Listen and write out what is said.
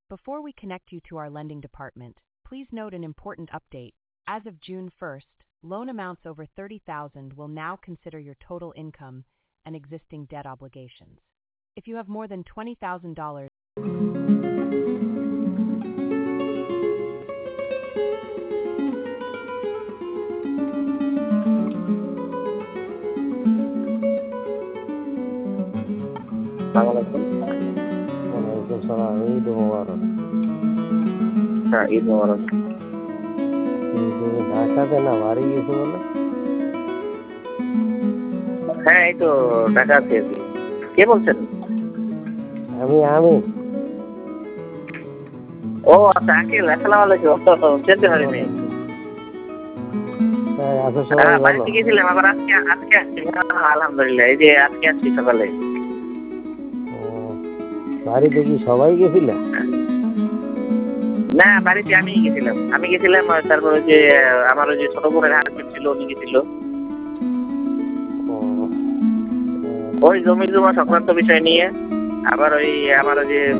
Before we connect you to our lending department, please note an important update. As of June 1st, loan amounts over $30,000 will now consider your total income and existing debt obligations. If you have more than $20,000, ওয়ালাইকুম সালাম, ঈদ মোবারক। হ্যাঁ, ঈদ মোবারক। তুমি ঢাকাতে না বাড়ি গেছো বলে? হ্যাঁ, এই তো ঢাকা আছি আর কি। কে বলছেন? আমি ও আচ্ছা, আঙ্কেল আসসালামু আলাইকুম। চিনতে পারিনি। আচ্ছা, সবাই হ্যাঁ, ভালো? বাড়িতে গেছিলাম, আবার আজকে আসছি। আলহামদুলিল্লাহ, এই যে আজকে আসছি সকালে। ও, বাড়িতে কি সবাই গেছিলে? না, বাড়িতে আমি গেছিলাম। তারপর ওই যে আমার ওই যে ছোট বোনের হাজবেন্ড ছিল, উনি গেছিল। ও, ওই জমি জমা সংক্রান্ত বিষয় নিয়ে। আবার ওই আমার ওই যে